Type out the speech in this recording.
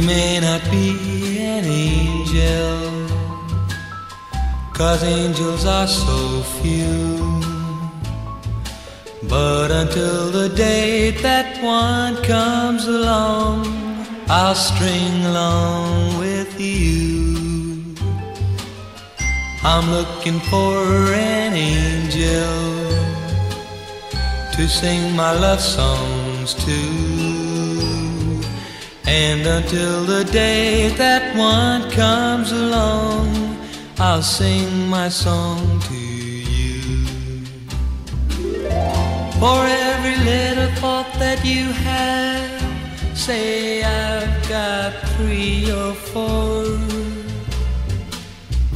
may not be an angel, 'cause angels are so few. But until the day that one comes along, I'll string along with you. I'm looking for an angel to sing my love songs to. And until the day that one comes along, I'll sing my song to you. For every little thought that you have, say I've got 3 or 4.